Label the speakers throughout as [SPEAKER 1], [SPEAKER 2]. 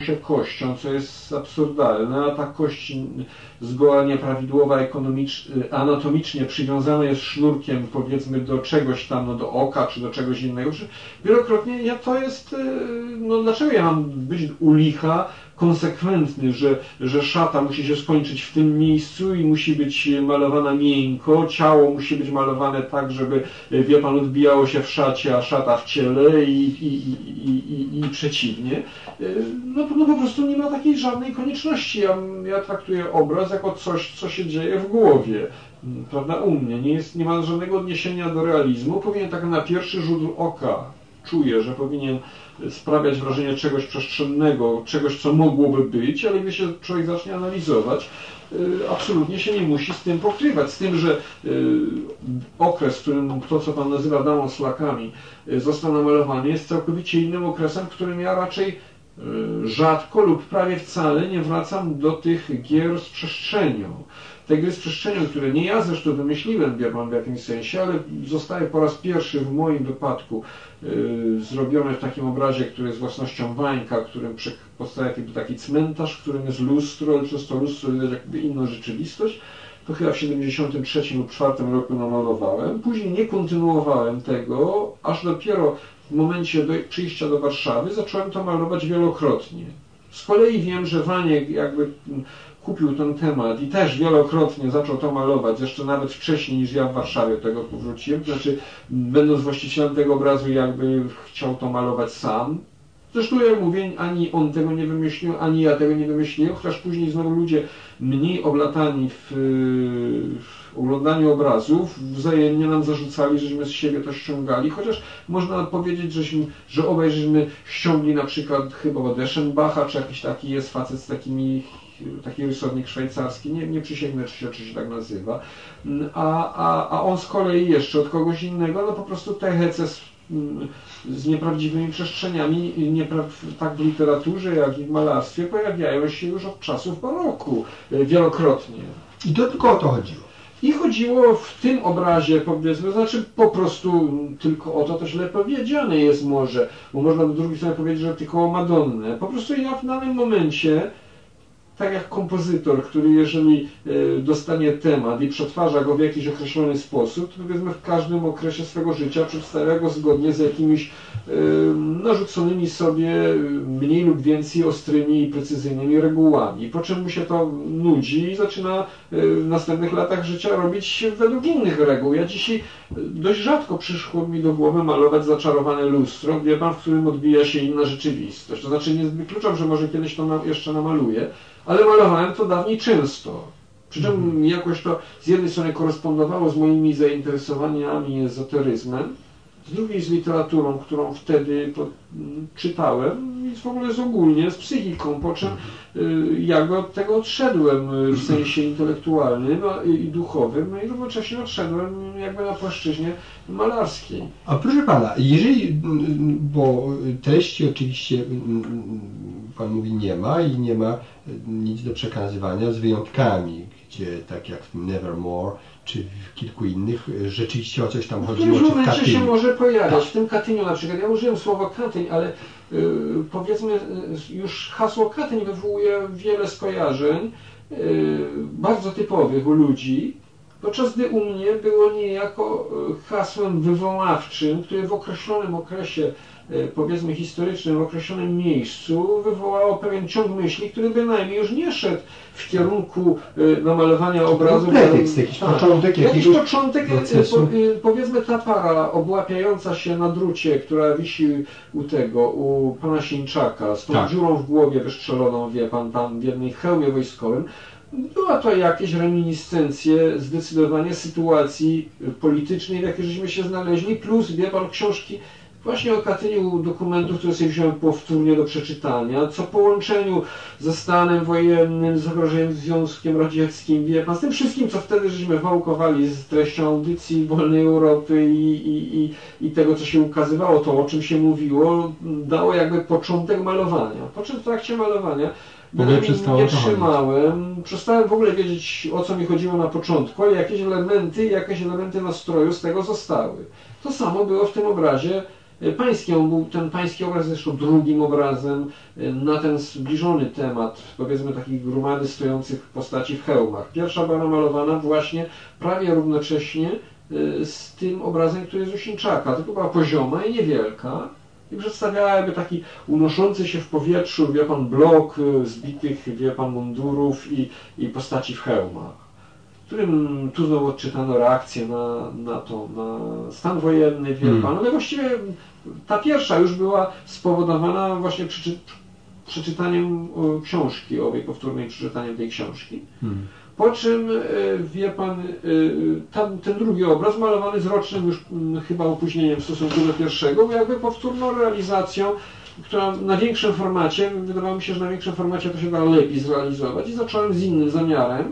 [SPEAKER 1] się kością, co jest absurdalne, a ta kość zgoła nieprawidłowa anatomicznie przywiązana jest sznurkiem, powiedzmy, do czegoś tam, no, do oka, czy do czegoś innego. Wielokrotnie to jest, no dlaczego ja mam być u licha konsekwentny, że szata musi się skończyć w tym miejscu i musi być malowana miękko, ciało musi być malowane tak, żeby, wie pan, odbijało się w szacie, a szata w ciele i przeciwnie. No po prostu nie ma takiej żadnej konieczności. Ja traktuję obraz jako coś, co się dzieje w głowie, prawda, u mnie. Nie ma żadnego odniesienia do realizmu. Powinien tak na pierwszy rzut oka czuję, że powinien sprawiać wrażenie czegoś przestrzennego, czegoś, co mogłoby być, ale gdy się człowiek zacznie analizować, absolutnie się nie musi z tym pokrywać. Z tym, że okres, w którym to, co pan nazywa damą z flakami, został namalowany, jest całkowicie innym okresem, w którym ja raczej rzadko lub prawie wcale nie wracam do tych gier z przestrzenią. Te gry z przestrzenią, które nie ja zresztą wymyśliłem, wie pan, w jakimś sensie, ale zostały po raz pierwszy w moim wypadku zrobione w takim obrazie, który jest własnością Wańka, w którym powstaje jakby taki cmentarz, w którym jest lustro, ale przez to lustro widać jakby inną rzeczywistość. To chyba w 1973 lub 1974 roku namalowałem. Później nie kontynuowałem tego, aż dopiero w momencie przyjścia do Warszawy zacząłem to malować wielokrotnie. Z kolei wiem, że Waniek jakby kupił ten temat i też wielokrotnie zaczął to malować, jeszcze nawet wcześniej niż ja w Warszawie tego powróciłem, znaczy będąc właścicielem tego obrazu jakby chciał to malować sam. Zresztą jak mówię, ani on tego nie wymyślił, ani ja tego nie wymyśliłem, chociaż później znowu ludzie mniej oblatani w oglądaniu obrazów wzajemnie nam zarzucali, żeśmy z siebie to ściągali, chociaż można powiedzieć, że obaj żeśmy ściągli na przykład chyba od Eschenbacha, czy jakiś taki jest facet z taki rysownik szwajcarski, nie przysięgnę, czy się tak nazywa, a on z kolei jeszcze od kogoś innego, no po prostu te hece z nieprawdziwymi przestrzeniami, tak w literaturze, jak i w malarstwie, pojawiają się już od czasów baroku, wielokrotnie.
[SPEAKER 2] I to tylko o to chodziło.
[SPEAKER 1] I chodziło w tym obrazie, powiedzmy, znaczy po prostu tylko o to źle powiedziane jest może, bo można do drugiej strony powiedzieć, że tylko o Madonnę. Po prostu ja w danym momencie, tak jak kompozytor, który jeżeli dostanie temat i przetwarza go w jakiś określony sposób, to powiedzmy w każdym okresie swego życia przedstawia go zgodnie z jakimiś narzuconymi sobie mniej lub więcej ostrymi i precyzyjnymi regułami. Po czym mu się to nudzi i zaczyna w następnych latach życia robić według innych reguł. Ja dzisiaj dość rzadko przyszło mi do głowy malować zaczarowane lustro, wie pan, w którym odbija się inna rzeczywistość. To znaczy nie wykluczam, że może kiedyś to jeszcze namaluję, ale malowałem to dawniej często. Przy czym jakoś to z jednej strony korespondowało z moimi zainteresowaniami ezoteryzmem, z drugiej z literaturą, którą wtedy czytałem i w ogóle ogólnie z psychiką, po czym ja od tego odszedłem w sensie intelektualnym i duchowym, no i równocześnie odszedłem jakby na płaszczyźnie malarskiej.
[SPEAKER 2] A proszę pana, jeżeli, bo treści oczywiście pan mówi nie ma i nie ma nic do przekazywania z wyjątkami, gdzie tak jak w Nevermore czy w kilku innych rzeczywiście o coś tam chodziło.
[SPEAKER 1] W którymś momencie się może pojawiać. W tym Katyniu na przykład, ja użyłem słowa Katyń, ale powiedzmy już hasło Katyń wywołuje wiele skojarzeń bardzo typowych u ludzi, podczas gdy u mnie było niejako hasłem wywoławczym, które w określonym okresie, powiedzmy historycznym, w określonym miejscu wywołało pewien ciąg myśli, który bynajmniej już nie szedł w kierunku namalowania obrazu.
[SPEAKER 2] Pretekst, jakiś początek.
[SPEAKER 1] Jakiś początek, powiedzmy ta para obłapiająca się na drucie, która wisi u pana Sieńczaka, z tą dziurą w głowie wystrzeloną, wie pan, tam w jednej hełmie wojskowym. Była to jakieś reminiscencje zdecydowanie sytuacji politycznej, w jakiej żeśmy się znaleźli, plus, wie pan, książki właśnie o Katyniu, dokumentów, które sobie wziąłem powtórnie do przeczytania, co połączeniu ze stanem wojennym, z zagrożeniem Związkiem Radzieckim, wie pan, z tym wszystkim, co wtedy żeśmy wałkowali z treścią audycji Wolnej Europy i tego, co się ukazywało, to, o czym się mówiło, dało jakby początek malowania. Po czym w trakcie malowania nie trzymałem, przestałem w ogóle wiedzieć, o co mi chodziło na początku, ale jakieś elementy nastroju z tego zostały. To samo było w tym obrazie pańskim. Ten pański obraz zresztą drugim obrazem na ten zbliżony temat, powiedzmy takich gromady stojących postaci w hełmach. Pierwsza była namalowana właśnie prawie równocześnie z tym obrazem, który jest u Sińczaka, tylko była pozioma i niewielka i przedstawiała jakby taki unoszący się w powietrzu, wie pan, blok zbitych, wie pan, mundurów i postaci w hełmach, w którym tu znowu odczytano reakcję na stan wojenny, wie pan. No właściwie ta pierwsza już była spowodowana właśnie przeczytaniem książki owej, powtórnej przeczytaniem tej książki. Po czym, wie pan, ten drugi obraz malowany z rocznym już chyba opóźnieniem w stosunku do pierwszego, był jakby powtórną realizacją, która na większym formacie, wydawało mi się, że na większym formacie to się da lepiej zrealizować i zacząłem z innym zamiarem.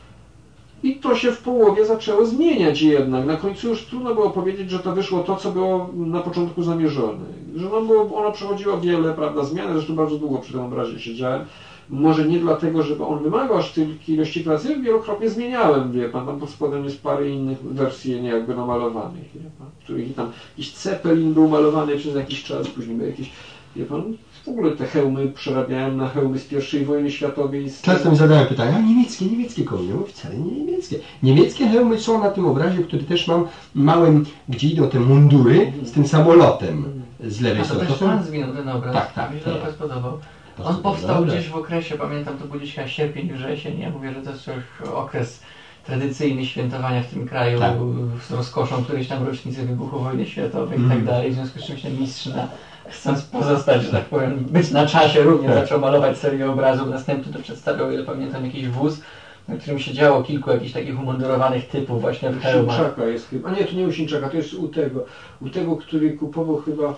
[SPEAKER 1] I to się w połowie zaczęło zmieniać jednak. Na końcu już trudno było powiedzieć, że to wyszło to, co było na początku zamierzone. Że ono przechodziło wiele, prawda, zmian, zresztą bardzo długo przy tym obrazie siedziałem. Może nie dlatego, żeby on wymagał aż tyle ilości pracy, wielokrotnie zmieniałem, wie pan, tam pod spodem jest parę innych wersji jakby namalowanych, wie pan, w których tam jakiś Zeppelin był malowany przez jakiś czas, później był jakiś, wie pan, w ogóle te hełmy przerabiałem na hełmy z I wojny światowej.
[SPEAKER 2] Często mi zadałem pytania, niemieckie konie, wcale nie niemieckie. Niemieckie hełmy są na tym obrazie, który też mam małym, gdzie idą te mundury z tym samolotem z lewej strony.
[SPEAKER 3] To też pan zwinął ten obraz,
[SPEAKER 2] tak,
[SPEAKER 3] mi się to spodobał. On powstał gdzieś w okresie, pamiętam, to był gdzieś chyba sierpień, wrzesień, ja mówię, że to jest już okres tradycyjny świętowania w tym kraju z rozkoszą którejś tam rocznicy wybuchu wojny światowej i tak dalej, w związku z czym się mistrz chcąc pozostać, że tak powiem, być na czasie również zaczął malować serię obrazów, następny to przedstawiał, ile pamiętam, jakiś wóz, na którym siedziało kilku jakichś takich umundurowanych typów właśnie w hełmach.
[SPEAKER 1] Sińczaka jest chyba, a nie, to nie u Sińczaka, to jest u tego, który kupował chyba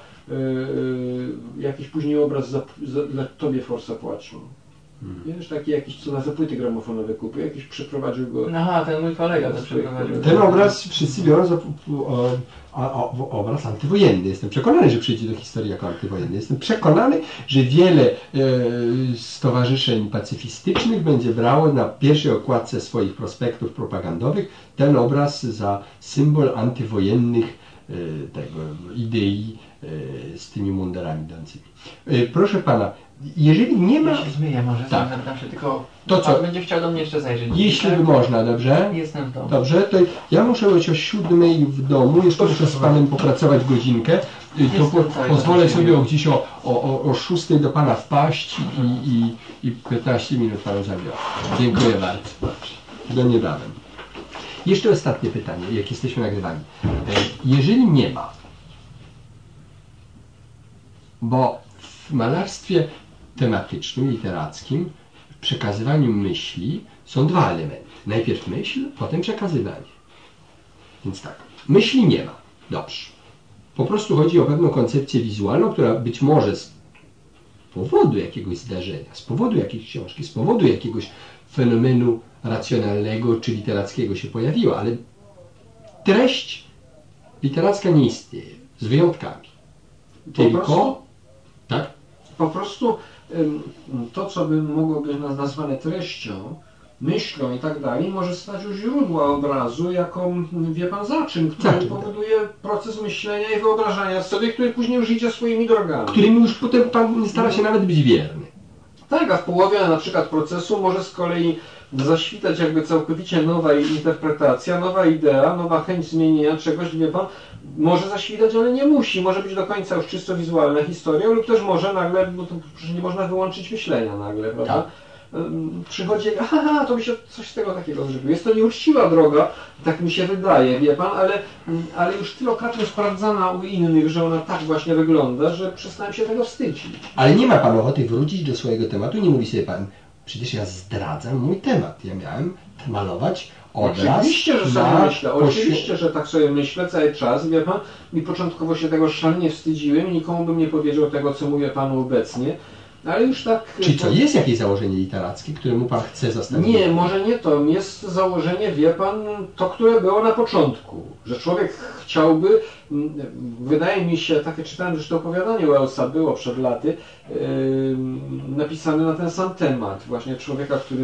[SPEAKER 1] jakiś później obraz dla tobie Forsa płacił. Wiesz, taki jakiś, co na zapłyty gramofonowe kupił, jakiś przeprowadził go.
[SPEAKER 3] Aha, ten mój kolega to przeprowadził.
[SPEAKER 2] Ten obraz wszyscy biorą za obraz antywojenny. Jestem przekonany, że przyjdzie do historii jako antywojenny. Jestem przekonany, że wiele stowarzyszeń pacyfistycznych będzie brało na pierwszej okładce swoich prospektów propagandowych ten obraz za symbol antywojennych idei z tymi mundurami dającymi. Proszę pana, jeżeli nie ma...
[SPEAKER 3] Ja się zmyję może, zapytam się tylko...
[SPEAKER 2] To co?
[SPEAKER 3] Pan będzie chciał do mnie jeszcze zajrzeć.
[SPEAKER 2] Jeśli by można, dobrze?
[SPEAKER 3] Jestem w domu.
[SPEAKER 2] Dobrze, to ja muszę być o 7:00 w domu, jeszcze muszę z panem popracować godzinkę. To pozwolę sobie gdzieś o 6:00 do pana wpaść i 15 minut panu zabiorę. Dziękuję bardzo. Do niebawem. Jeszcze ostatnie pytanie, jak jesteśmy nagrywani. Jeżeli nie ma, bo w malarstwie tematycznym, literackim, w przekazywaniu myśli są dwa elementy. Najpierw myśl, potem przekazywanie. Więc tak, myśli nie ma. Dobrze. Po prostu chodzi o pewną koncepcję wizualną, która być może z powodu jakiegoś zdarzenia, z powodu jakiejś książki, z powodu jakiegoś fenomenu racjonalnego czy literackiego się pojawiła, ale treść literacka nie istnieje, z wyjątkami. Tylko, tak?
[SPEAKER 1] Po prostu to, co by mogło być nazwane treścią, myślą i tak dalej, może stać u źródła obrazu jako, wie pan, zaczyn, który powoduje proces myślenia i wyobrażania sobie, który później już idzie swoimi drogami.
[SPEAKER 2] Którymi już potem pan nie stara się nawet być wierny.
[SPEAKER 1] Tak, a w połowie na przykład procesu może z kolei zaświtać jakby całkowicie nowa interpretacja, nowa idea, nowa chęć zmienienia czegoś, wie pan, może zaświtać, ale nie musi, może być do końca już czysto wizualna historia, lub też może nagle, bo to przecież nie można wyłączyć myślenia nagle, prawda?
[SPEAKER 2] Tak.
[SPEAKER 1] Przychodzi, to by się coś z tego takiego zrobiło. Jest to nieuczciwa droga, tak mi się wydaje, wie pan, ale już tylokrotnie sprawdzana u innych, że ona tak właśnie wygląda, że przestałem się tego wstydzić.
[SPEAKER 2] Ale nie ma pan ochoty wrócić do swojego tematu, nie mówi sobie pan, przecież ja zdradzam mój temat. Ja miałem malować obraz.
[SPEAKER 1] Oczywiście, że sobie myślę, oczywiście, że tak sobie myślę cały czas, wie pan, i początkowo się tego szalenie wstydziłem i nikomu bym nie powiedział tego, co mówię panu obecnie, Ale już tak...
[SPEAKER 2] Czyli co, jest jakieś założenie literackie, któremu pan chce zastawić?
[SPEAKER 1] Nie, może nie to. Jest założenie, wie pan, to, które było na początku. Że człowiek chciałby, wydaje mi się, takie czytałem zresztą opowiadanie Wellsa, było przed laty, napisane na ten sam temat. Właśnie człowieka, który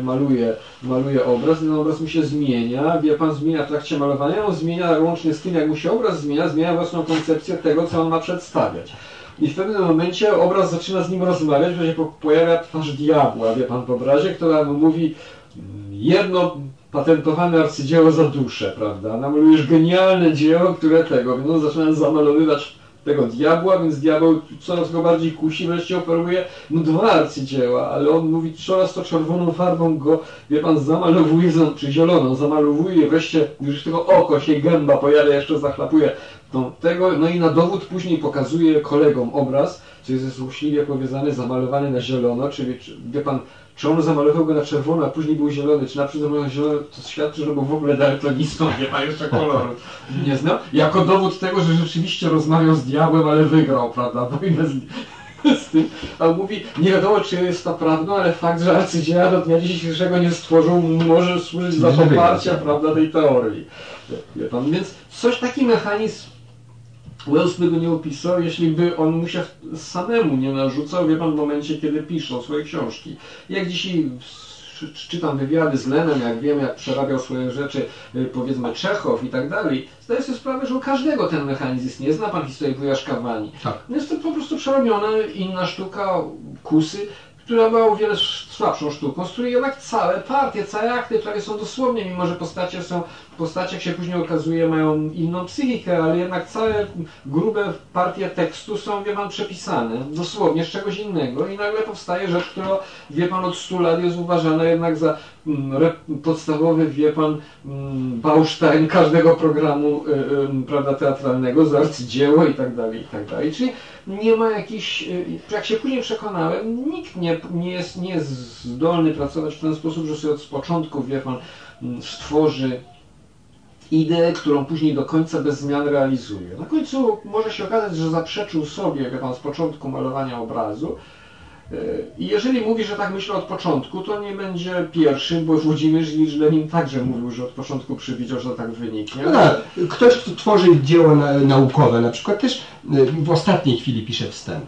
[SPEAKER 1] maluje obraz, i ten obraz mu się zmienia, wie pan, zmienia w trakcie malowania, on zmienia łącznie z tym, jak mu się obraz zmienia własną koncepcję tego, co on ma przedstawiać. I w pewnym momencie obraz zaczyna z nim rozmawiać, bo się pojawia twarz diabła, wie pan, w obrazie, która mu mówi: jedno patentowane arcydzieło za duszę, prawda? Namalujesz genialne dzieło, które tego, więc on zaczyna zamalowywać tego diabła, więc diabeł coraz go bardziej kusi, wreszcie oferuje mu 2 arcydzieła, ale on mówi, coraz to czerwoną farbą go, wie pan, zamalowuje, czy zieloną, zamalowuje, wreszcie już tego oko się, gęba pojawia, jeszcze zachlapuje tego, no i na dowód później pokazuje kolegom obraz, co jest złośliwie powiedziane, zamalowany na zielono, czyli, wie pan, czy on zamalował go na czerwono, a później był zielony, czy naprzód zamalował zielony, to świadczy, że był w ogóle daltonistą, wie pan, jeszcze koloru nie znał. Jako dowód tego, że rzeczywiście rozmawiał z diabłem, ale wygrał, prawda, wojnę z tym. A on mówi, nie wiadomo, czy jest to prawdą, ale fakt, że arcydzieła do dnia dzisiejszego nie stworzył, może służyć za poparcie, prawda, tej teorii. Wie pan, więc coś, taki mechanizm Wells by go nie opisał, jeśli by on mu się samemu nie narzucał, wie pan, w momencie, kiedy piszą swoje książki. Jak dzisiaj czytam wywiady z Lenem, jak wiem, jak przerabiał swoje rzeczy, powiedzmy, Czechow i tak dalej, zdaję sobie sprawę, że u każdego ten mechanizm istnieje. Zna pan historię Wuja Kawani.
[SPEAKER 2] Tak.
[SPEAKER 1] Jest to po prostu przerobiona inna sztuka, Kusy, która była o wiele słabszą sztuką, z której jednak całe partie, całe akty prawie są dosłownie, mimo że postacie, jak się później okazuje, mają inną psychikę, ale jednak całe grube partie tekstu są, wie pan, przepisane dosłownie z czegoś innego i nagle powstaje rzecz, która, wie pan, od 100 lat jest uważana jednak za podstawowy, wie pan, Baustein każdego programu, prawda, teatralnego, za arcydzieło i tak dalej, i tak dalej. Czyli nie ma jakichś, jak się później przekonałem, nikt nie jest zdolny pracować w ten sposób, że sobie od początku, wie pan, stworzy ideę, którą później do końca bez zmian realizuje. Na końcu może się okazać, że zaprzeczył sobie, wie pan, z początku malowania obrazu. I jeżeli mówi, że tak myślę od początku, to nie będzie pierwszy, bo Włodzimierz Ilicz Lenin także mówił, że od początku przewidział, że tak wyniknie.
[SPEAKER 2] No tak, ktoś, kto tworzy dzieło naukowe, na przykład też w ostatniej chwili pisze wstęp,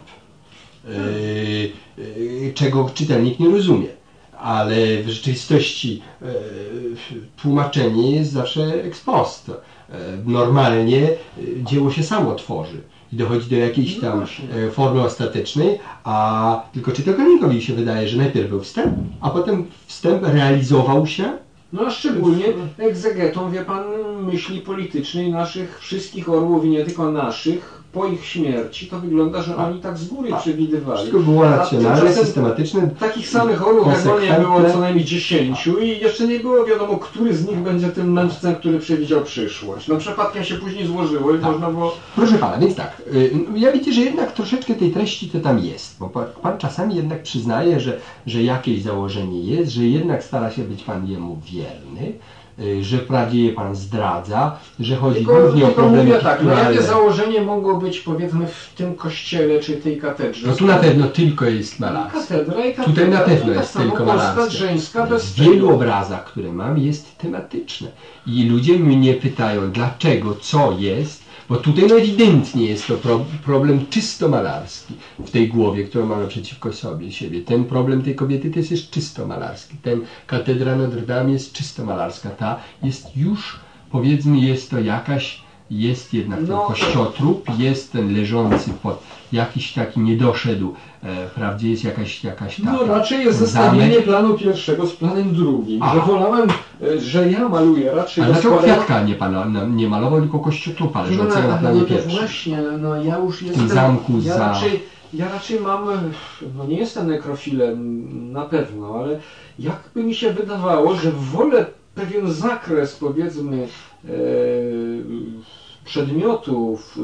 [SPEAKER 2] czego czytelnik nie rozumie. Ale w rzeczywistości tłumaczenie jest zawsze ex post. Normalnie dzieło się samo tworzy i dochodzi do jakiejś tam formy ostatecznej, a tylko czytelnikowi się wydaje, że najpierw był wstęp, a potem wstęp realizował się.
[SPEAKER 1] No a szczególnie egzegetą, wie pan, myśli politycznej naszych wszystkich orłów i nie tylko naszych, po ich śmierci, to wygląda, że oni tak z góry przewidywali.
[SPEAKER 2] Wszystko było racjonalne, systematyczne.
[SPEAKER 1] Takich samych orłów jak on było co najmniej 10 i jeszcze nie było wiadomo, który z nich będzie tym mędrcem, który przewidział przyszłość. No przypadkiem się później złożyło i można było...
[SPEAKER 2] Proszę pana, więc tak, ja widzę, że jednak troszeczkę tej treści to tam jest, bo pan czasami jednak przyznaje, że jakieś założenie jest, że jednak stara się być pan jemu wierny, że wprawdzie je pan zdradza, że chodzi głównie o problemy kulturalne.
[SPEAKER 1] No jakie założenie mogło być, powiedzmy, w tym kościele czy tej katedrze?
[SPEAKER 2] No tu na pewno tylko jest malarstwo.
[SPEAKER 1] Katedra.
[SPEAKER 2] Tutaj na pewno jest tylko malarstwo.
[SPEAKER 1] Żeńska
[SPEAKER 2] w wielu obrazach, które mam, jest tematyczne. I ludzie mnie pytają, dlaczego, co jest, bo tutaj no ewidentnie jest to problem czysto malarski w tej głowie, którą mamy naprzeciwko siebie. Ten problem tej kobiety to jest czysto malarski. Ten katedra Notre Dame jest czysto malarska. Ta jest już, powiedzmy, jest to jakaś, jest jednak ten kościotrup, jest ten leżący pod jakiś taki nie doszedł, wprawdzie jest jakaś taka...
[SPEAKER 1] No raczej jest zestawienie planu pierwszego z planem drugim, że wolałem, że ja maluję raczej...
[SPEAKER 2] A dlaczego kwiatka nie malował, tylko kościotrupa leżącego na planie pierwszym?
[SPEAKER 1] Właśnie, no ja już jestem...
[SPEAKER 2] W tym zamku
[SPEAKER 1] Ja raczej mam, no nie jestem nekrofilem na pewno, ale jakby mi się wydawało, że wolę pewien zakres, powiedzmy, przedmiotów,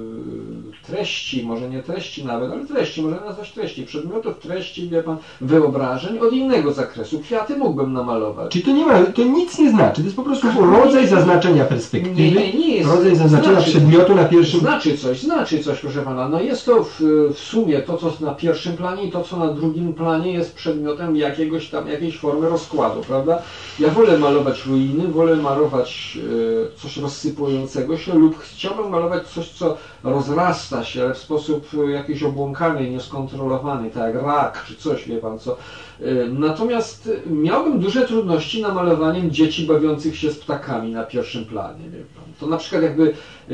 [SPEAKER 1] treści, może nie treści nawet, ale treści, można nazwać treści, przedmiotów, treści, wie pan, wyobrażeń od innego zakresu. Kwiaty mógłbym namalować.
[SPEAKER 2] Czyli to nic nie znaczy, to jest po prostu rodzaj zaznaczenia perspektywy,
[SPEAKER 1] nie jest,
[SPEAKER 2] rodzaj zaznaczenia przedmiotu na pierwszym...
[SPEAKER 1] Znaczy coś, proszę pana. No jest to w sumie to, co na pierwszym planie i to, co na drugim planie jest przedmiotem jakiejś formy rozkładu, prawda? Ja wolę malować ruiny, wolę malować coś rozsypującego się lub chciałbym malować coś, co rozrasta się, ale w sposób jakiś obłąkany, nieskontrolowany, tak jak rak czy coś, wie pan co. Natomiast miałbym duże trudności namalowaniem dzieci bawiących się z ptakami na pierwszym planie, wie pan. To na przykład jakby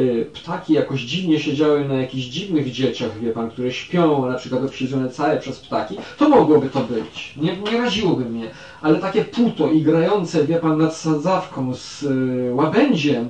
[SPEAKER 1] ptaki jakoś dziwnie siedziały na jakichś dziwnych dzieciach, wie pan, które śpią, na przykład obsiedzone całe przez ptaki, to mogłoby to być. Nie raziłoby mnie. Ale takie puto i grające, wie pan, nad sadzawką z łabędziem,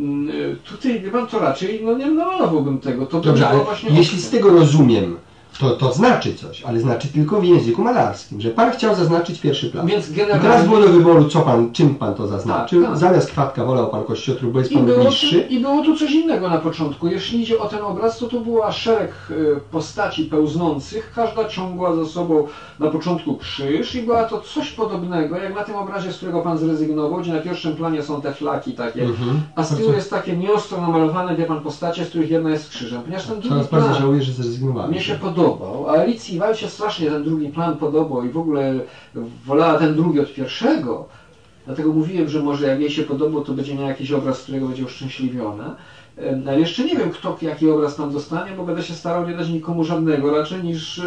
[SPEAKER 1] tutaj, wie pan, to raczej nie namalowałbym tego. To
[SPEAKER 2] dobrze, ale jeśli z tego rozumiem, to znaczy coś, ale znaczy tylko w języku malarskim, że pan chciał zaznaczyć pierwszy plan.
[SPEAKER 1] Więc generalnie...
[SPEAKER 2] I teraz było do wyboru, czym pan to zaznaczył.
[SPEAKER 1] Tak.
[SPEAKER 2] Zamiast kwiatka wolał pan kościotrup, bo jest pan bliższy.
[SPEAKER 1] I było tu coś innego na początku. Jeśli idzie o ten obraz, to tu była szereg postaci pełznących. Każda ciągła za sobą na początku krzyż i była to coś podobnego, jak na tym obrazie, z którego pan zrezygnował, gdzie na pierwszym planie są te flaki takie, a z tyłu jest takie nieostro namalowane, wie pan, postacie, z których jedna jest krzyżem. Ponieważ ten drugi plan
[SPEAKER 2] bardzo żałuję, że zrezygnowałem.
[SPEAKER 1] mnie się podobał, a Alicji Wal się strasznie ten drugi plan podobał i w ogóle wolała ten drugi od pierwszego. Dlatego mówiłem, że może jak jej się podobał, to będzie miał jakiś obraz, z którego będzie uszczęśliwiona. Ale jeszcze nie wiem, jaki obraz tam dostanie, bo będę się starał nie dać nikomu żadnego raczej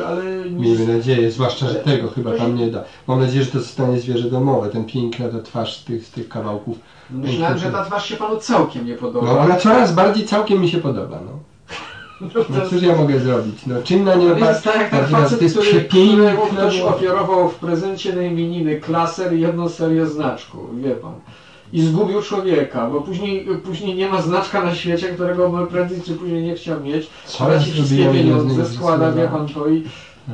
[SPEAKER 2] Miejmy nadzieję, zwłaszcza, że tego chyba tam nie da. Mam nadzieję, że to zostanie zwierzę domowe, ten piękna ta twarz z tych kawałków.
[SPEAKER 1] Myślałem, że ta twarz się panu całkiem nie podoba.
[SPEAKER 2] No, ona coraz bardziej całkiem mi się podoba, no. No cóż ja mogę zrobić? No czym na nią
[SPEAKER 1] jest tak jak ten facet, któremu ktoś ofiarował w prezencie na imieniny klaser i jedną serię znaczków, wie pan. I zgubił człowieka, bo później nie ma znaczka na świecie, którego by prędzej czy później nie chciał mieć. Traci wszystkie pieniądze, składa, wie pan to i...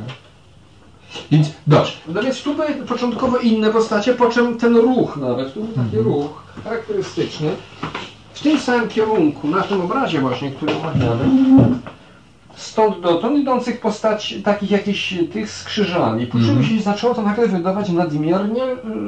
[SPEAKER 2] Więc dobrze.
[SPEAKER 1] No więc tu były początkowo inne postacie, po czym ten ruch nawet, tu był taki ruch charakterystyczny. W tym samym kierunku, na tym obrazie właśnie, który omawiamy, stąd dotąd idących postaci, takich jakichś tych z krzyżami. Po czym się zaczęło to nagle wydawać nadmiernie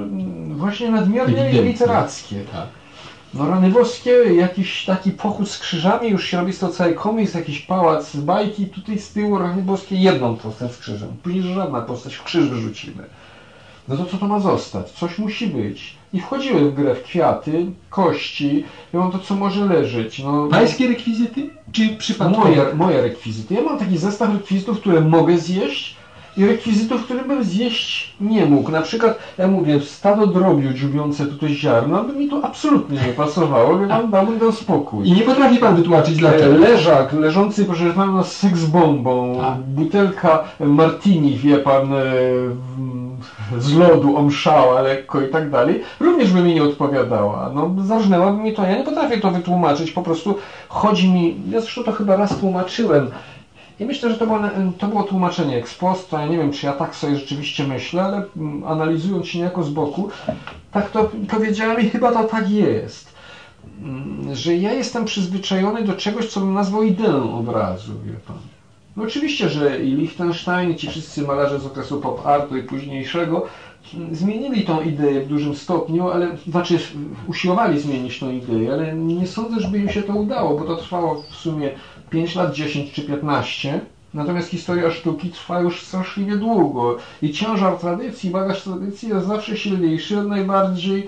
[SPEAKER 1] literackie.
[SPEAKER 2] Tak.
[SPEAKER 1] No rany boskie, jakiś taki pochód z krzyżami, już się robi z to cały komiks, jakiś pałac z bajki, tutaj z tyłu rany boskie jedną postać z krzyżem. Później żadna postać, w krzyż wyrzucimy. No to co to ma zostać? Coś musi być. I wchodziły w grę w kwiaty, kości, ja mam to, co może leżeć. No,
[SPEAKER 2] pańskie rekwizyty? Czy przypadkowe?
[SPEAKER 1] Moje rekwizyty. Ja mam taki zestaw rekwizytów, które mogę zjeść i rekwizytów, które bym zjeść nie mógł. Na przykład, ja mówię, stado drobiu dziubiące tutaj ziarno, by mi to absolutnie nie pasowało, by wam dał spokój.
[SPEAKER 2] I nie potrafi pan wytłumaczyć dlaczego?
[SPEAKER 1] Leżak, leżący, proszę pana, z seksbombą, butelka martini, wie pan, z lodu omszała lekko i tak dalej, również by mi nie odpowiadała. No, zarżnęłaby mi to. Ja nie potrafię to wytłumaczyć, po prostu chodzi mi, ja zresztą to chyba raz tłumaczyłem, i myślę, że to było tłumaczenie ex post, ja nie wiem, czy ja tak sobie rzeczywiście myślę, ale analizując się niejako z boku, tak to powiedziałem i chyba to tak jest, że ja jestem przyzwyczajony do czegoś, co bym nazwał ideą obrazu, wie pan. No oczywiście, że i Lichtenstein, i ci wszyscy malarze z okresu pop artu i późniejszego zmienili tą ideę w dużym stopniu, ale znaczy usiłowali zmienić tą ideę, ale nie sądzę, żeby im się to udało, bo to trwało w sumie 5 lat, 10 czy 15. Natomiast historia sztuki trwa już straszliwie długo i ciężar tradycji, bagaż tradycji jest zawsze silniejszy od najbardziej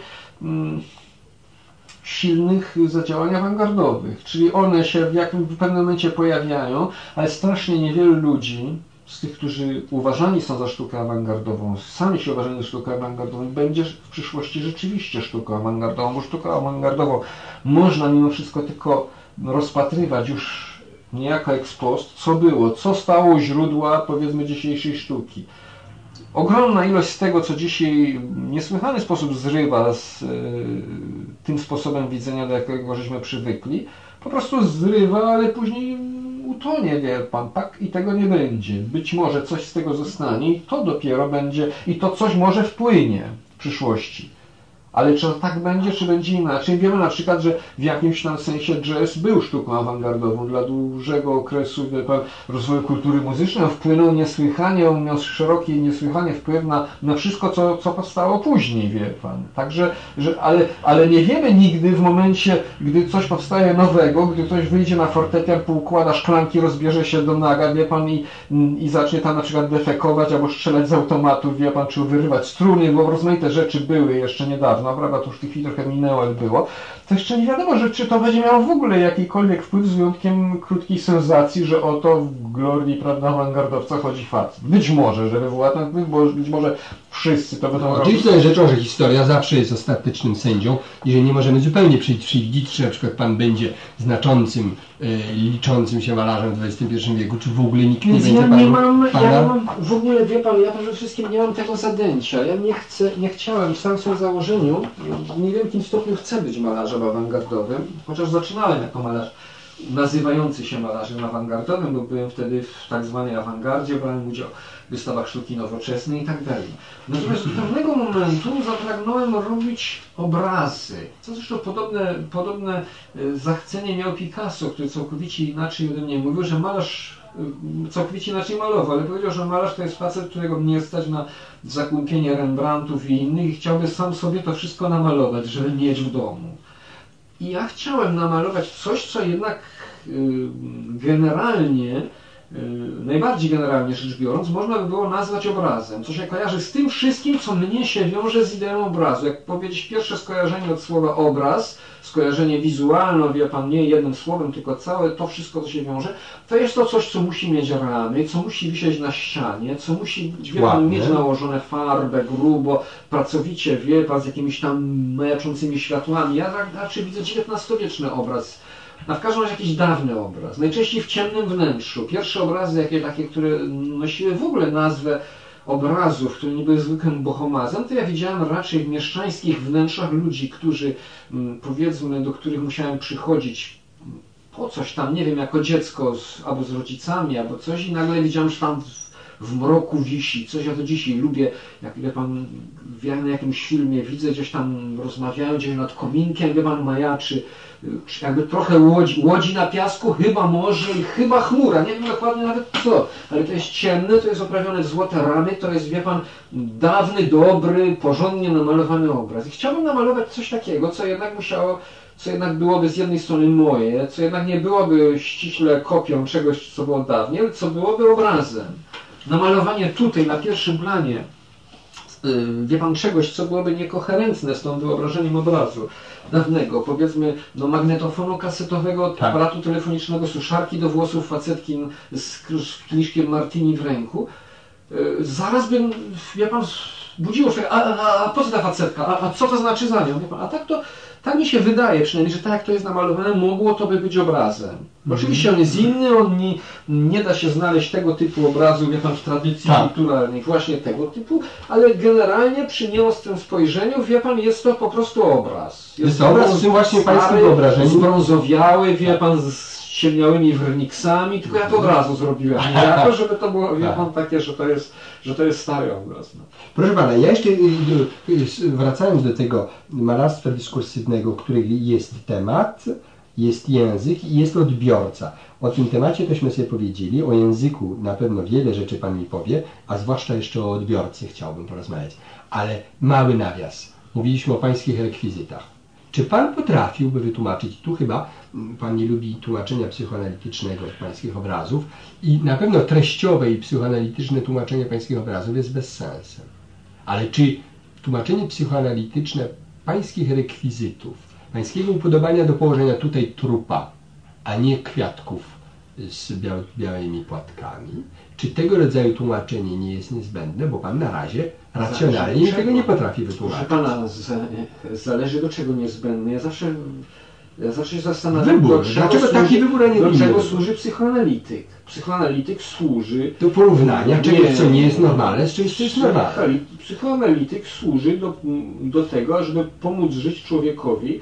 [SPEAKER 1] silnych zadziałań awangardowych. Czyli one się w pewnym momencie pojawiają, ale strasznie niewielu ludzi z tych, którzy uważani są za sztukę awangardową, sami się uważają za sztukę awangardową, będzie w przyszłości rzeczywiście sztuką awangardową, bo sztukę awangardową można mimo wszystko tylko rozpatrywać już niejako ex post, co było, co stało u źródła, powiedzmy, dzisiejszej sztuki. Ogromna ilość z tego, co dzisiaj w niesłychany sposób zrywa z tym sposobem widzenia, do jakiego żeśmy przywykli, po prostu zrywa, ale później utonie, wie pan, tak i tego nie będzie. Być może coś z tego zostanie i to dopiero będzie, i to coś może wpłynie w przyszłości. Ale czy tak będzie, czy będzie inaczej? Wiemy na przykład, że w jakimś tam sensie jazz był sztuką awangardową. Dla dużego okresu rozwoju kultury muzycznej on wpłynął niesłychanie, on miał szeroki i niesłychanie wpływ na wszystko, co powstało później, wie pan. Także, ale nie wiemy nigdy w momencie, gdy coś powstaje nowego, gdy ktoś wyjdzie na fortepian, poukłada szklanki, rozbierze się do naga, wie pan, i zacznie tam na przykład defekować albo strzelać z automatu, wie pan, czy wyrywać struny, bo rozmaite rzeczy były jeszcze niedawno, prawda, to już w tej chwili trochę minęło, ale było. To jeszcze nie wiadomo, czy to będzie miało w ogóle jakikolwiek wpływ, z wyjątkiem krótkiej sensacji, że oto w glorii, prawda, awangardowca chodzi facet. Być może, że wywoła ten wpływ, bo być może wszyscy to będą robić.
[SPEAKER 2] Oczywiście jest rzeczą, że historia zawsze jest ostatecznym sędzią i że nie możemy zupełnie przewidzieć, czy na przykład pan będzie znaczącym, liczącym się malarzem w XXI wieku, czy w ogóle nikt nie będzie
[SPEAKER 1] Ja mam w ogóle, wie pan, ja przede wszystkim nie mam tego zadęcia. Ja nie chciałem w samym swoim założeniu, w niewielkim stopniu chcę być malarzem awangardowym, chociaż zaczynałem jako malarz nazywający się malarzem awangardowym, bo byłem wtedy w tak zwanej awangardzie, brałem udział w wystawach sztuki nowoczesnej i tak dalej. Natomiast do pewnego momentu zapragnąłem robić obrazy. Co zresztą podobne zachcenie miał Picasso, który całkowicie inaczej ode mnie mówił, że malarz całkowicie inaczej malował, ale powiedział, że malarz to jest facet, którego nie stać na zakłupienie Rembrandtów i innych i chciałby sam sobie to wszystko namalować, żeby mieć w domu. I ja chciałem namalować coś, co jednak generalnie, najbardziej generalnie rzecz biorąc, można by było nazwać obrazem. Co się kojarzy z tym wszystkim, co mnie się wiąże z ideą obrazu. Jak powiedzieć pierwsze skojarzenie od słowa obraz, skojarzenie wizualne, wie pan, nie jednym słowem, tylko całe to wszystko, co się wiąże, to jest to coś, co musi mieć ramy, co musi wisieć na ścianie, co musi, wie pan, mieć nałożone farbę grubo, pracowicie, wie pan, z jakimiś tam majaczącymi światłami. Ja raczej widzę XIX-wieczny obraz. A w każdym razie jakiś dawny obraz, najczęściej w ciemnym wnętrzu. Pierwsze obrazy, takie, które nosiły w ogóle nazwę obrazów, które nie były zwykłym bohomazem, to ja widziałem raczej w mieszczańskich wnętrzach ludzi, którzy, powiedzmy, do których musiałem przychodzić po coś tam, nie wiem, jako dziecko, albo z rodzicami, albo coś i nagle widziałem, że tam w mroku wisi, coś ja to dzisiaj lubię, jak wie pan, na jakimś filmie widzę, gdzieś tam rozmawiają, gdzieś nad kominkiem, wie pan, majaczy, jakby trochę łodzi na piasku, chyba morze i chyba chmura, nie wiem dokładnie nawet co, ale to jest ciemne, to jest oprawione w złote ramy, to jest, wie pan, dawny, dobry, porządnie namalowany obraz. I chciałbym namalować coś takiego, co jednak byłoby z jednej strony moje, co jednak nie byłoby ściśle kopią czegoś, co było dawniej, ale co byłoby obrazem. Namalowanie tutaj, na pierwszym planie, wie pan, czegoś, co byłoby niekoherentne z tą wyobrażeniem obrazu dawnego, powiedzmy, no, magnetofonu kasetowego, tak, aparatu telefonicznego, suszarki do włosów facetki z kieliszkiem martini w ręku, zaraz bym, wie pan, budziło się, a po co ta facetka, a co to znaczy za nią, wie pan, a tak mi się wydaje przynajmniej, że tak jak to jest namalowane, mogło to być obrazem. Oczywiście on jest inny, nie da się znaleźć tego typu obrazu, wie pan, w tradycji kulturalnej, właśnie tego typu, ale generalnie przy nieostrym spojrzeniu, wie pan, jest to po prostu obraz.
[SPEAKER 2] Jest to obraz, w tym właśnie pańskim wyobrażeniu.
[SPEAKER 1] Zbrązowiały, wie pan, z ciemniałymi werniksami, tylko ja to od razu zrobiłem. Nie jako, żeby to było, wie pan, takie, że to jest stary obraz. No.
[SPEAKER 2] Proszę pana, ja jeszcze wracając do tego malarstwa dyskursywnego, którego jest temat, jest język i jest odbiorca. O tym temacie tośmy sobie powiedzieli, o języku na pewno wiele rzeczy pan mi powie, a zwłaszcza jeszcze o odbiorcy chciałbym porozmawiać. Ale mały nawias. Mówiliśmy o pańskich rekwizytach. Czy pan potrafiłby wytłumaczyć, tu chyba pan nie lubi tłumaczenia psychoanalitycznego pańskich obrazów i na pewno treściowe i psychoanalityczne tłumaczenie pańskich obrazów jest bez sensu. Ale czy tłumaczenie psychoanalityczne pańskich rekwizytów, pańskiego upodobania do położenia tutaj trupa, a nie kwiatków z białymi płatkami, czy tego rodzaju tłumaczenie nie jest niezbędne, bo pan na razie racjonalnie tego nie potrafi wytłumaczyć?
[SPEAKER 1] Proszę pana, zależy do czego niezbędne. Ja zawsze się zastanawiam,
[SPEAKER 2] dlaczego taki wybór, a nie
[SPEAKER 1] do czego służy psychoanalityk. Psychoanalityk służy
[SPEAKER 2] do porównania czegoś, co nie jest normalne, z czymś, co jest normalne.
[SPEAKER 1] Psychoanalityk służy do tego, żeby pomóc żyć człowiekowi,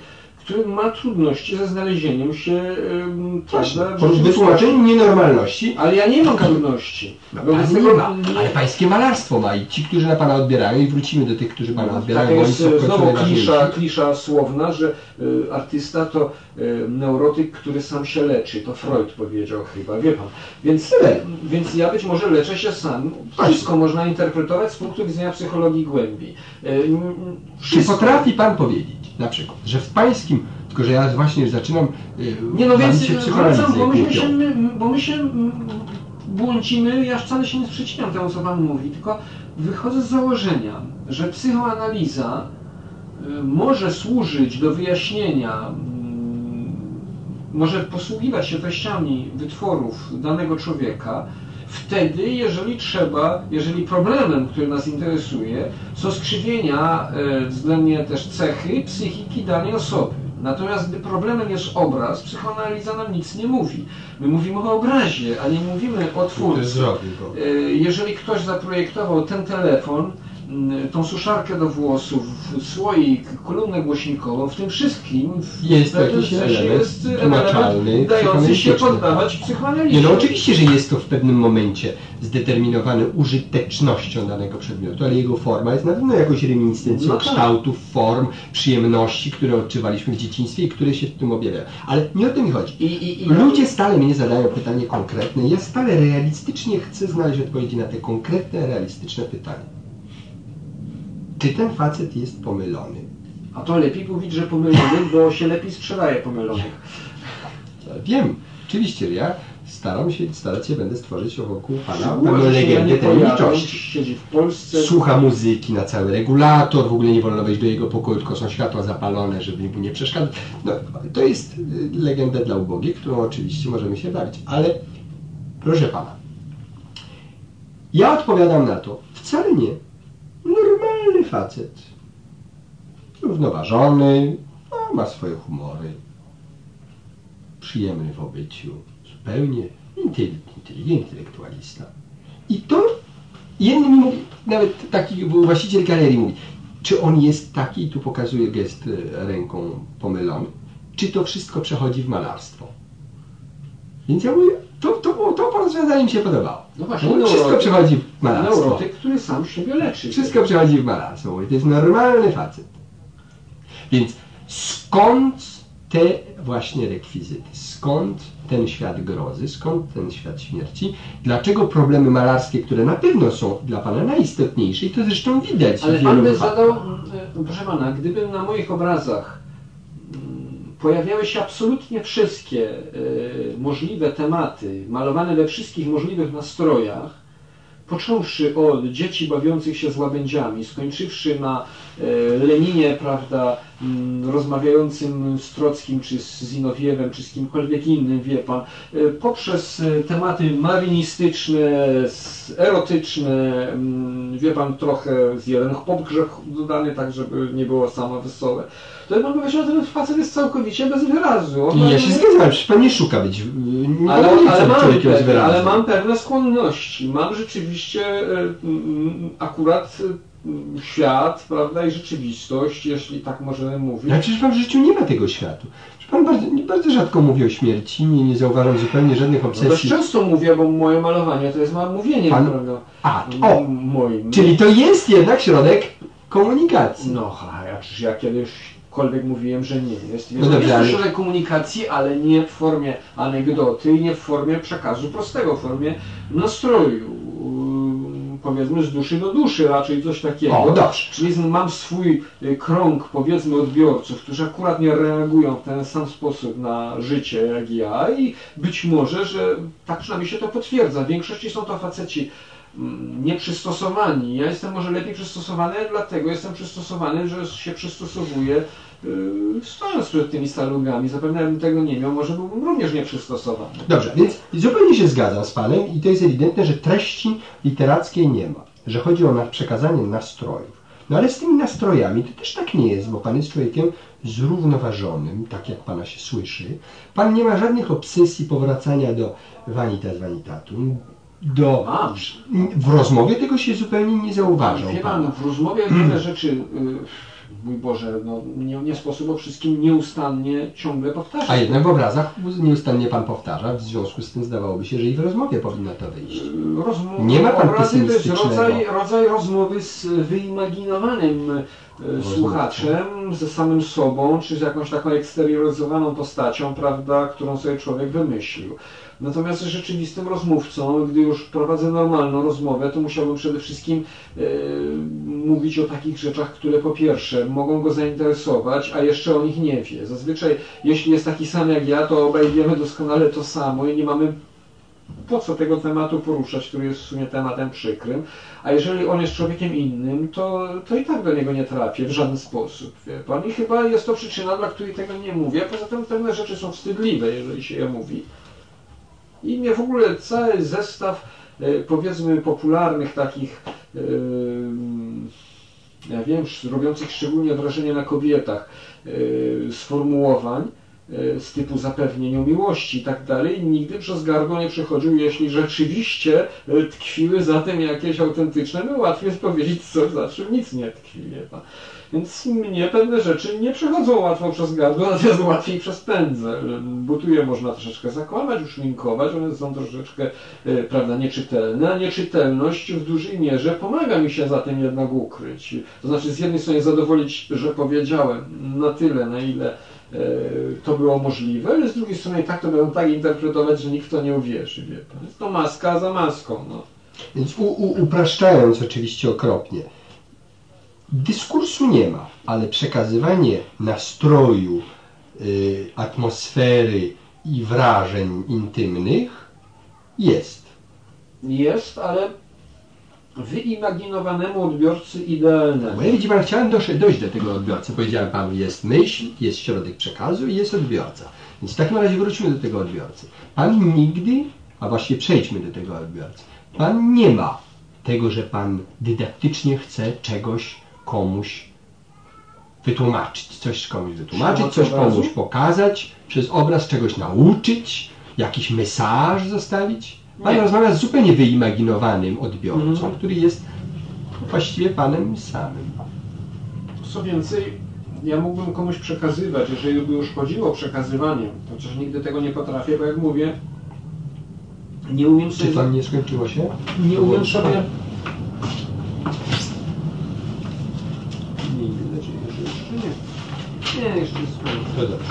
[SPEAKER 1] który ma trudności ze znalezieniem się
[SPEAKER 2] w wytłumaczeniu nienormalności.
[SPEAKER 1] Ale ja nie mam trudności.
[SPEAKER 2] Ale pańskie malarstwo ma i ci, którzy na pana odbierają, i wrócimy do tych, którzy pana odbierają.
[SPEAKER 1] To jest znowu klisza słowna, że artysta to neurotyk, który sam się leczy. To Freud powiedział chyba, wie pan. Więc ja być może leczę się sam. Wszystko można interpretować z punktu widzenia psychologii głębi.
[SPEAKER 2] Czy potrafi pan powiedzieć, na przykład, że w pańskim, tylko że ja właśnie zaczynam
[SPEAKER 1] bo my się błądzimy, ja wcale się nie sprzeciwiam temu, co pan mówi, tylko wychodzę z założenia, że psychoanaliza może służyć do wyjaśnienia, może posługiwać się treściami wytworów danego człowieka, wtedy, jeżeli problemem, który nas interesuje, są skrzywienia, względnie też cechy psychiki danej osoby. Natomiast gdy problemem jest obraz, psychoanaliza nam nic nie mówi. My mówimy o obrazie, a nie mówimy o twórcy. Jeżeli ktoś zaprojektował ten telefon, tą suszarkę do włosów, słoik, kolumnę głośnikową, w tym wszystkim
[SPEAKER 2] jest jakiś element
[SPEAKER 1] dający się poddawać psychoanalizie.
[SPEAKER 2] No oczywiście, że jest to w pewnym momencie zdeterminowane użytecznością danego przedmiotu, ale jego forma jest na pewno jakoś reminiscencją kształtów, form, przyjemności, które odczuwaliśmy w dzieciństwie i które się w tym objawiają. Ale nie o tym mi chodzi. Ludzie stale mnie zadają pytanie konkretne. Ja stale realistycznie chcę znaleźć odpowiedzi na te konkretne, realistyczne pytania. Czy ten facet jest pomylony?
[SPEAKER 1] A to lepiej mówić, że pomylony, bo się lepiej sprzedaje pomylonych.
[SPEAKER 2] Wiem, oczywiście, ja starać się będę stworzyć wokół pana pewną legendę tajemniczości.
[SPEAKER 1] Siedzi w Polsce.
[SPEAKER 2] Słucha muzyki na cały regulator, w ogóle nie wolno wejść do jego pokoju, tylko są światła zapalone, żeby mu nie przeszkadzać. No, to jest legenda dla ubogich, którą oczywiście możemy się bawić, ale proszę pana, ja odpowiadam na to, wcale nie. Normalny facet, równoważony, ma swoje humory, przyjemny w obyciu, zupełnie inteligentny intelektualista. I to jednym mi mówi, nawet taki właściciel galerii mówi, czy on jest taki, i tu pokazuje gest ręką pomylony, czy to wszystko przechodzi w malarstwo. Więc ja mówię, to rozwiązanie mi się podobało.
[SPEAKER 1] No właśnie,
[SPEAKER 2] wszystko przechodzi w malarstwo.
[SPEAKER 1] Neurotyk, który sam siebie leczy.
[SPEAKER 2] Wszystko przechodzi w malarstwo. To jest normalny facet. Więc skąd te właśnie rekwizyty? Skąd ten świat grozy? Skąd ten świat śmierci? Dlaczego problemy malarskie, które na pewno są dla pana najistotniejsze, i to zresztą widać.
[SPEAKER 1] Ale pan by zadał, proszę pana, gdyby na moich obrazach pojawiały się absolutnie wszystkie możliwe tematy, malowane we wszystkich możliwych nastrojach, począwszy od dzieci bawiących się z łabędziami, skończywszy na Leninie, prawda, rozmawiającym z Trockim, czy z Zinowiewem, czy z kimkolwiek innym, wie pan, poprzez tematy marynistyczne, erotyczne, wie pan, trochę z jeden podgrzech dodany, tak żeby nie było samo wesołe. To pan powiedział, że ten facet jest całkowicie bez wyrazu.
[SPEAKER 2] Ja się zgadzam, przecież pan nie szuka być
[SPEAKER 1] ale mam pewne skłonności. Mam rzeczywiście akurat świat, prawda, i rzeczywistość, jeśli tak możemy mówić.
[SPEAKER 2] Ale przecież pan w życiu nie ma tego światu. Pan bardzo rzadko mówi o śmierci, nie zauważam zupełnie żadnych obsesji.
[SPEAKER 1] Dość często mówię, bo moje malowanie to jest mówienie, prawda?
[SPEAKER 2] Moim. Czyli to jest jednak środek komunikacji.
[SPEAKER 1] No, przecież ja kiedyśkolwiek mówiłem, że nie jest. Jest to środek komunikacji, ale nie w formie anegdoty i nie w formie przekazu prostego, w formie nastroju. Powiedzmy z duszy do duszy, raczej coś takiego. Czyli mam swój krąg, powiedzmy, odbiorców, którzy akurat nie reagują w ten sam sposób na życie jak ja i być może, że tak przynajmniej się to potwierdza. W większości są to faceci nieprzystosowani. Ja jestem może lepiej przystosowany, dlatego jestem przystosowany, że się przystosowuję stojąc przed tymi salugami. Zapewne bym tego nie miał, może byłbym również nieprzystosowany.
[SPEAKER 2] Dobrze, więc zupełnie się zgadzam z panem i to jest ewidentne, że treści literackiej nie ma, że chodzi o przekazanie nastrojów. No ale z tymi nastrojami to też tak nie jest, bo pan jest człowiekiem zrównoważonym, tak jak pana się słyszy. Pan nie ma żadnych obsesji powracania do vanitas vanitatum, w rozmowie tego się zupełnie nie zauważał.
[SPEAKER 1] Wie pan, w rozmowie wiele rzeczy mój Boże, no nie sposób o wszystkim nieustannie ciągle powtarzać.
[SPEAKER 2] A jednak w obrazach nieustannie pan powtarza, w związku z tym zdawałoby się, że i w rozmowie powinno to wyjść. Nie ma pan
[SPEAKER 1] obrazy to jest
[SPEAKER 2] pesymistycznego.
[SPEAKER 1] rodzaj rozmowy z wyimaginowanym słuchaczem, ze samym sobą, czy z jakąś taką eksterioryzowaną postacią, prawda, którą sobie człowiek wymyślił. Natomiast z rzeczywistym rozmówcą, gdy już prowadzę normalną rozmowę, to musiałbym przede wszystkim mówić o takich rzeczach, które po pierwsze mogą go zainteresować, a jeszcze o nich nie wie. Zazwyczaj, jeśli jest taki sam jak ja, to obaj wiemy doskonale to samo i nie mamy po co tego tematu poruszać, który jest w sumie tematem przykrym, a jeżeli on jest człowiekiem innym, to i tak do niego nie trafię w żaden sposób, wie pan. I chyba jest to przyczyna, dla której tego nie mówię. Poza tym pewne rzeczy są wstydliwe, jeżeli się je mówi. I mnie w ogóle cały zestaw, powiedzmy, popularnych takich, ja wiem, robiących szczególnie wrażenie na kobietach, sformułowań z typu zapewnień o miłości i tak dalej, nigdy przez gardło nie przechodził, jeśli rzeczywiście tkwiły za tym jakieś autentyczne, no łatwiej jest powiedzieć coś, za czym nic nie tkwi, wie pan. Więc mnie pewne rzeczy nie przechodzą łatwo przez gardło, natomiast łatwiej przez pędzę. Butuje można troszeczkę zakłamać, uszminkować, one są troszeczkę, prawda, nieczytelne, a nieczytelność w dużej mierze pomaga mi się za tym jednak ukryć. To znaczy z jednej strony zadowolić, że powiedziałem na tyle, na ile to było możliwe, ale z drugiej strony tak to będą tak interpretować, że nikt to nie uwierzy, wie pan. Jest to maska za maską, no.
[SPEAKER 2] Więc upraszczając oczywiście okropnie, dyskursu nie ma, ale przekazywanie nastroju, atmosfery i wrażeń intymnych jest.
[SPEAKER 1] Jest, ale wyimaginowanemu odbiorcy idealnemu.
[SPEAKER 2] Ja widzi pan, chciałem dojść do tego odbiorcy. Powiedziałem panu, jest myśl, jest środek przekazu i jest odbiorca. Więc w takim razie wróćmy do tego odbiorcy. Pan nigdy, a właściwie przejdźmy do tego odbiorcy. Pan nie ma tego, że pan dydaktycznie chce czegoś komuś wytłumaczyć. Coś komuś wytłumaczyć, coś komuś pokazać, przez obraz czegoś nauczyć, jakiś mesaż zostawić. Pan rozmawia z zupełnie wyimaginowanym odbiorcą, który jest właściwie panem samym.
[SPEAKER 1] Co więcej, ja mógłbym komuś przekazywać, jeżeli by już chodziło o przekazywanie, chociaż nigdy tego nie potrafię, bo jak mówię, nie umiem sobie...
[SPEAKER 2] Czy to nie skończyło się?
[SPEAKER 1] Nie umiem sobie... Miejmy nadzieję, że jeszcze nie. Nie, jeszcze
[SPEAKER 2] To dobrze.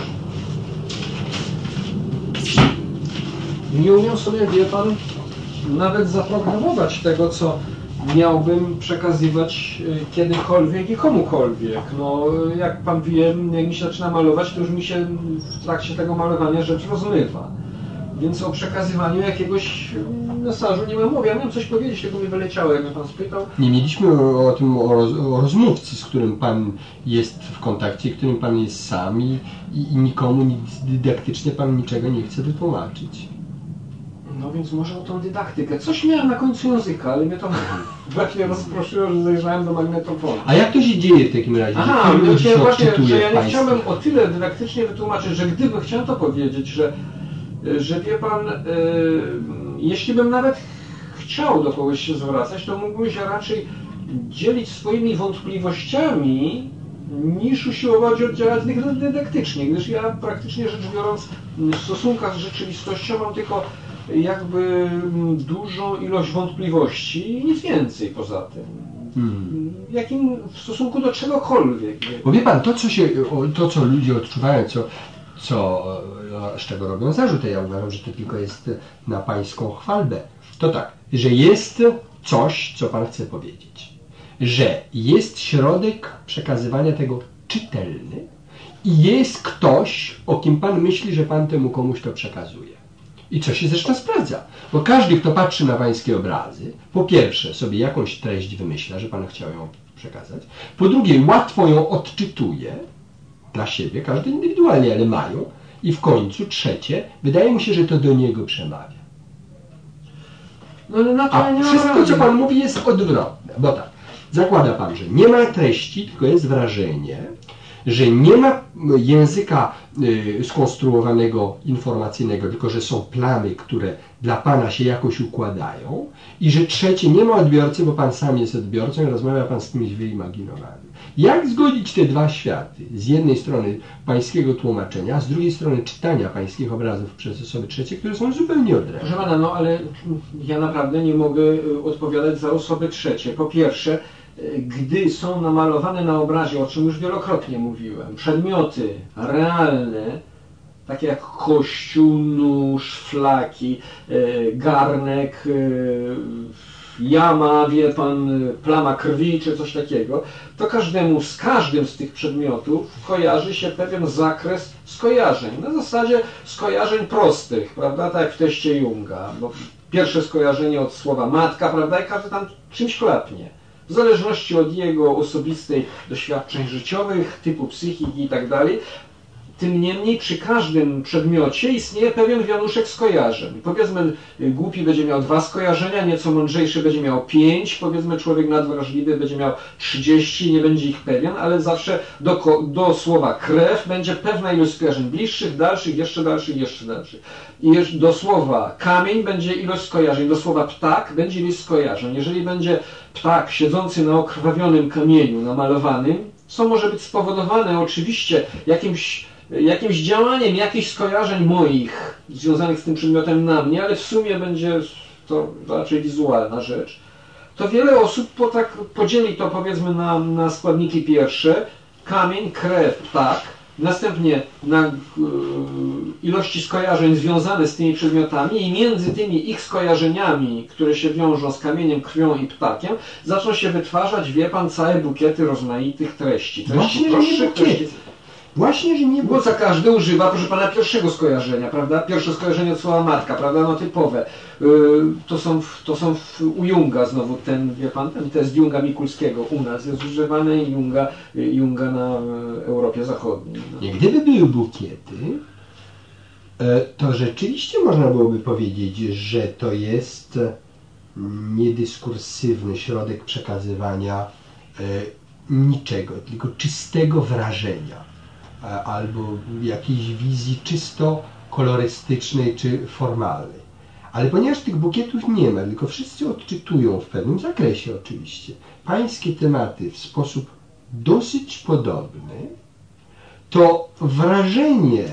[SPEAKER 1] Nie umiem sobie, wie pan, nawet zaprogramować tego, co miałbym przekazywać kiedykolwiek i komukolwiek. No, jak pan wie, jak mi się zaczyna malować, to już mi się w trakcie tego malowania rzecz rozmywa. Więc o przekazywaniu jakiegoś mesażu nie mam mowy. Ja miałem coś powiedzieć, tylko mi wyleciało, jak mnie pan spytał.
[SPEAKER 2] Nie mieliśmy o tym, o rozmówcy, z którym pan jest w kontakcie, którym pan jest sam i nikomu dydaktycznie pan niczego nie chce wytłumaczyć.
[SPEAKER 1] No więc może o tą dydaktykę. Coś miałem na końcu języka, ale mnie to właśnie rozproszyło, że zajrzałem do magnetofonu.
[SPEAKER 2] A jak to się dzieje w takim razie?
[SPEAKER 1] Aha, ja właśnie, że ja nie chciałbym o tyle dydaktycznie wytłumaczyć, że gdybym chciał to powiedzieć, że wie pan, jeśli bym nawet chciał do kogoś się zwracać, to mógłbym się raczej dzielić swoimi wątpliwościami, niż usiłować oddziałać dydaktycznie, gdyż ja praktycznie rzecz biorąc w stosunkach z rzeczywistością mam tylko jakby dużą ilość wątpliwości i nic więcej poza tym. Jakim w stosunku do czegokolwiek.
[SPEAKER 2] Bo wie pan, to co ludzie odczuwają, z czego robią zarzuty, ja uważam, że to tylko jest na pańską chwalbę. To tak, że jest coś, co pan chce powiedzieć. Że jest środek przekazywania tego czytelny i jest ktoś, o kim pan myśli, że pan temu komuś to przekazuje. I co się zresztą sprawdza, bo każdy, kto patrzy na pańskie obrazy, po pierwsze sobie jakąś treść wymyśla, że pan chciał ją przekazać, po drugie łatwo ją odczytuje dla siebie, każdy indywidualnie, ale mają, i w końcu trzecie, wydaje mu się, że to do niego przemawia.
[SPEAKER 1] No, ale na to
[SPEAKER 2] a wszystko, co pan mówi, jest odwrotne, bo tak, zakłada pan, że nie ma treści, tylko jest wrażenie, że nie ma języka skonstruowanego, informacyjnego, tylko że są plany, które dla Pana się jakoś układają i że trzecie, nie ma odbiorcy, bo Pan sam jest odbiorcą i rozmawia Pan z kimś wyimaginowanym. Jak zgodzić te dwa światy? Z jednej strony pańskiego tłumaczenia, a z drugiej strony czytania pańskich obrazów przez osoby trzecie, które są zupełnie odrębne.
[SPEAKER 1] Proszę Pana, no ale ja naprawdę nie mogę odpowiadać za osoby trzecie. Po pierwsze, gdy są namalowane na obrazie, o czym już wielokrotnie mówiłem, przedmioty realne, takie jak kościół, nóż, flaki, garnek, jama, wie Pan, plama krwi czy coś takiego, to z każdym z tych przedmiotów kojarzy się pewien zakres skojarzeń. Na zasadzie skojarzeń prostych, prawda, tak jak w teście Junga. Bo pierwsze skojarzenie od słowa matka, prawda, i każdy tam czymś klapnie. W zależności od jego osobistej doświadczeń życiowych, typu psychiki i tak dalej. Tym niemniej przy każdym przedmiocie istnieje pewien wianuszek skojarzeń. Powiedzmy, głupi będzie miał 2 skojarzenia, nieco mądrzejszy będzie miał 5, powiedzmy człowiek nadwrażliwy będzie miał 30, nie będzie ich pewien, ale zawsze do słowa krew będzie pewna ilość skojarzeń bliższych, dalszych, jeszcze dalszych, jeszcze dalszych. I do słowa kamień będzie ilość skojarzeń, do słowa ptak będzie ilość skojarzeń. Jeżeli będzie ptak siedzący na okrwawionym kamieniu namalowanym, co może być spowodowane oczywiście jakimś działaniem, jakichś skojarzeń moich związanych z tym przedmiotem na mnie, ale w sumie będzie to raczej wizualna rzecz, to wiele osób podzieli to powiedzmy na składniki pierwsze, kamień, krew, ptak, następnie na ilości skojarzeń związane z tymi przedmiotami i między tymi ich skojarzeniami, które się wiążą z kamieniem, krwią i ptakiem, zaczną się wytwarzać, wie Pan, całe bukiety rozmaitych treści.
[SPEAKER 2] Właśnie, że nie bukiety. Właśnie, że nie
[SPEAKER 1] było. Bo co każdy używa, proszę Pana, pierwszego skojarzenia, prawda? Pierwsze skojarzenie od słowa matka, prawda? No typowe. To są u Junga znowu, wie Pan, ten test Junga Mikulskiego u nas jest używany i Junga na Europie Zachodniej. No.
[SPEAKER 2] I gdyby były bukiety, to rzeczywiście można byłoby powiedzieć, że to jest niedyskursywny środek przekazywania niczego, tylko czystego wrażenia albo jakiejś wizji czysto kolorystycznej czy formalnej. Ale ponieważ tych bukietów nie ma, tylko wszyscy odczytują w pewnym zakresie oczywiście pańskie tematy w sposób dosyć podobny, to wrażenie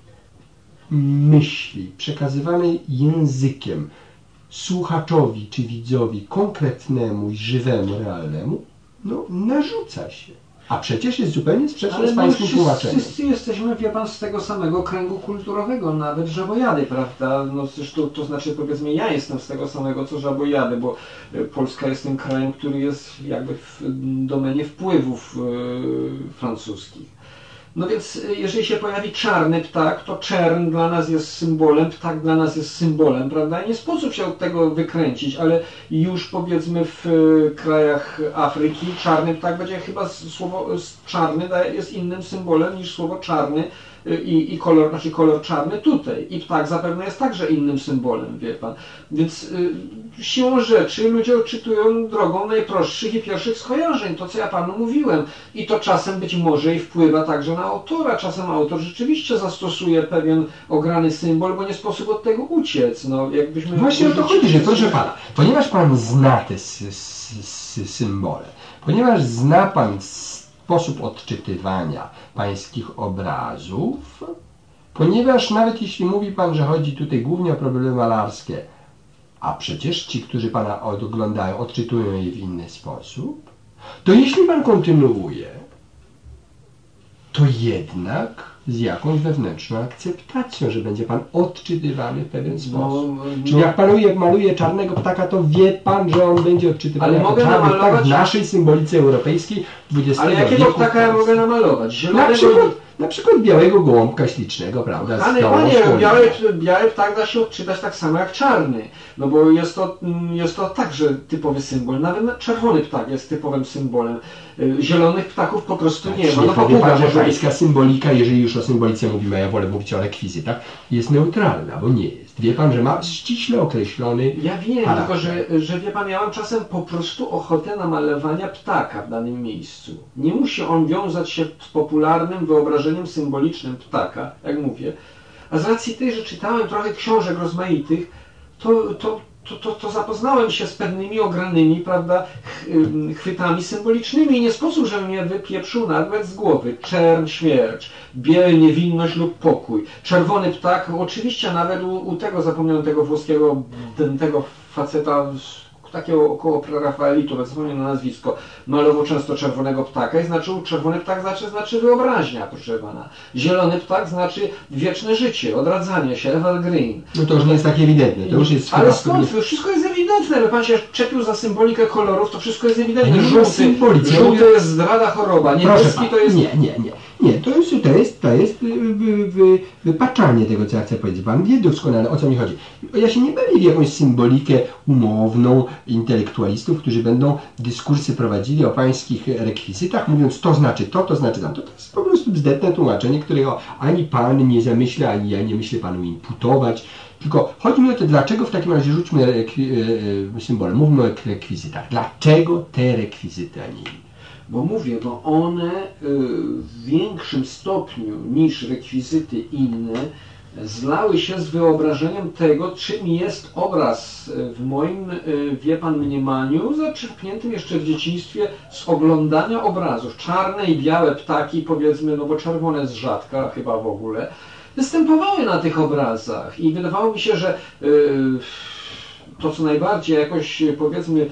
[SPEAKER 2] myśli przekazywanej językiem słuchaczowi czy widzowi konkretnemu i żywemu, realnemu, no narzuca się. A przecież jest zupełnie sprzeczne z pańskim tłumaczeniem.
[SPEAKER 1] Wszyscy jesteśmy, wie Pan, z tego samego kręgu kulturowego, nawet żabojady, prawda? No zresztą, to znaczy, powiedzmy, ja jestem z tego samego co żabojady, bo Polska jest tym krajem, który jest jakby w domenie wpływów francuskich. No więc jeżeli się pojawi czarny ptak, to czern dla nas jest symbolem, ptak dla nas jest symbolem, prawda? Nie sposób się od tego wykręcić, ale już powiedzmy w krajach Afryki czarny ptak będzie chyba słowo czarny jest innym symbolem niż słowo czarny i kolor czarny tutaj. I ptak zapewne jest także innym symbolem, wie Pan. Więc siłą rzeczy ludzie odczytują drogą najprostszych i pierwszych skojarzeń, to co ja Panu mówiłem. I to czasem być może i wpływa także na autora. Czasem autor rzeczywiście zastosuje pewien ograny symbol, bo nie sposób od tego uciec. No, jakbyśmy
[SPEAKER 2] właśnie o to chodzi, że proszę Pana, ponieważ Pan zna te symbole, ponieważ zna Pan sposób odczytywania pańskich obrazów, ponieważ nawet jeśli mówi Pan, że chodzi tutaj głównie o problemy malarskie, a przecież ci, którzy Pana oglądają, odczytują je w inny sposób, to jeśli Pan kontynuuje, to jednak z jakąś wewnętrzną akceptacją, że będzie Pan odczytywany w pewien sposób. Czyli jak Pan maluje czarnego ptaka, to wie Pan, że on będzie odczytywany jako czarny ptak w naszej symbolice europejskiej XX wieku.
[SPEAKER 1] Ale jakiego ptaka ja mogę namalować? Zielonego?
[SPEAKER 2] Na przykład białego gołąbka ślicznego, prawda?
[SPEAKER 1] Ale panie, biały ptak da się odczytać tak samo jak czarny, no bo jest to także typowy symbol. Nawet czerwony ptak jest typowym symbolem. Zielonych ptaków po prostu nie ma.
[SPEAKER 2] No powie pan, że pańska symbolika, jeżeli już o symbolice mówimy, a ja wolę mówić o rekwizytach, jest neutralna, bo nie jest. Wie pan, że ma ściśle określony
[SPEAKER 1] Ja wiem,
[SPEAKER 2] charakter.
[SPEAKER 1] tylko że wie pan, ja mam czasem po prostu ochotę namalowania ptaka w danym miejscu. Nie musi on wiązać się z popularnym wyobrażeniem symbolicznym ptaka, jak mówię. A z racji tej, że czytałem trochę książek rozmaitych, to zapoznałem się z pewnymi ogranymi, prawda, chwytami symbolicznymi i nie sposób, żebym mnie wypieprzył nawet z głowy. Czern, śmierć, biel, niewinność lub pokój. Czerwony ptak, oczywiście nawet u tego, zapomniałem tego włoskiego, tego faceta, takiego około prerafaelitu, tak zapomniałem na nazwisko, malował często czerwonego ptaka i znaczył, czerwony ptak znaczy wyobraźnia, proszę pana. Zielony ptak znaczy wieczne życie, odradzanie się, evergreen.
[SPEAKER 2] No to już nie jest tak ewidentne, to już jest...
[SPEAKER 1] Ale skąd? Wszystko jest ewidentne, pan się czepił za symbolikę kolorów, to wszystko jest ewidentne. Żółty jest zdrada, choroba, niebieski to jest...
[SPEAKER 2] Nie, to jest wypaczanie tego, co ja chcę powiedzieć. Pan wie doskonale, o co mi chodzi. Ja się nie bawię w jakąś symbolikę umowną intelektualistów, którzy będą dyskursy prowadzili o pańskich rekwizytach, mówiąc to znaczy to znaczy tamto. To jest po prostu bzdetne tłumaczenie, którego ani pan nie zamyśla, ani ja nie myślę panu imputować. Tylko chodzi mi o to, dlaczego w takim razie rzućmy symbole, mówmy o rekwizytach. Dlaczego te rekwizyty, a nie inne?
[SPEAKER 1] Bo mówię, bo one w większym stopniu niż rekwizyty inne zlały się z wyobrażeniem tego, czym jest obraz w moim, wie pan, mniemaniu, zaczerpniętym jeszcze w dzieciństwie z oglądania obrazów. Czarne i białe ptaki, powiedzmy, no bo czerwone z rzadka chyba w ogóle, występowały na tych obrazach i wydawało mi się, że to, co najbardziej jakoś, powiedzmy,